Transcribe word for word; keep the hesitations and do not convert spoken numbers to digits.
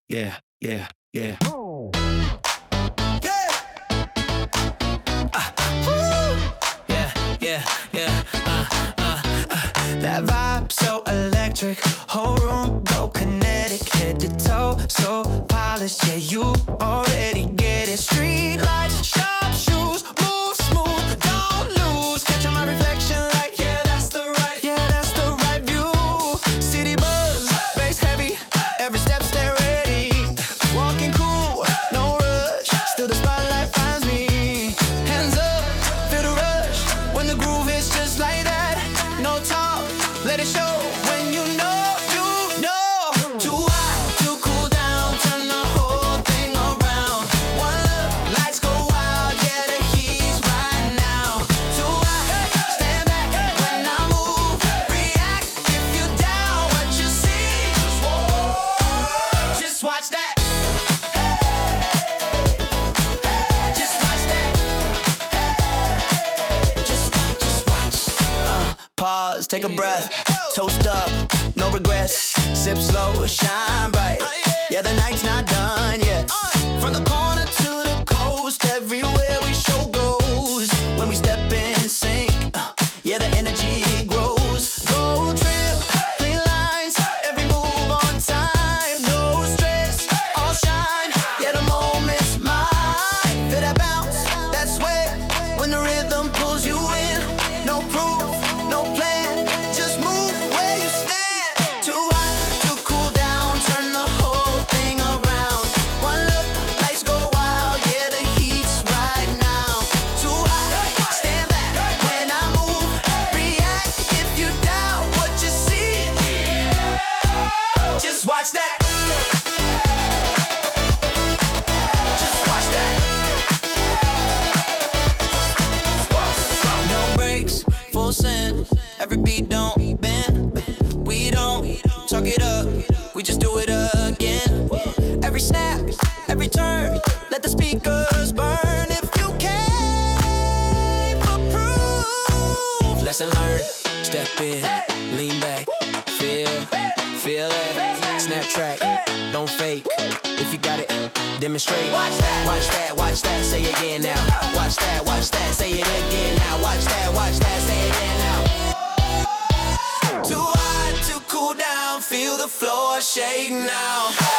yeah, yeah, yeah. Yeah, yeah, yeah. Uh, uh, uh. That vibe so electric, whole room go kinetic, head to toe so polished. Yeah, you already get it. Street lights, sharp shoes, move smooth, don't lose. Catching my reflection like yeah, that's the right, yeah, that's the right view. City buzz, bass heavy, every step stay ready. Walking cool, no rush, still the spotlight finds me. Hands up, feel the rush when the groove is just like that. No talk, let it show when you know, you know. Too hot, too cool down, turn the whole thing around. One look, lights go wild, yeah, the heat's right now. Too hot, stand back when I move, react if you're down. What you see, just watch that. Just watch that. Just watch, just watch. Uh, pause, take a breath, toast up, no regrets. Sip slow, shine bright. Yeah, the night's not done yet. From the corner to the coast, everywhere we show goes. When we step in sync, uh, yeah, the energy grows. Gold trip, clean lines, every move on time. No stress, all shine. Yeah, the moment's mine. Feel that bounce, that sweat, when the rhythm pulls you in. No proof, no plan, just move where you stand. Too hot, too cool down, turn the whole thing around. One look, lights go wild, yeah, the heat's right now. Too hot, stand back when I move, react if you doubt what you see. Just watch that. Just watch that. No breaks, full send. Every beat don't bend. We don't talk it up, we just do it again. Every snap, every turn, let the speakers burn. If you came for proof, lesson learned. Step in, lean back, feel, feel it. Snap track, don't fake. If you got it, demonstrate. Watch that, watch that, watch that. Say it again now. Watch that, watch that. Say it again now. Watch that, watch that. Say it again now. Too hot, too cool down. Feel the floor shake now.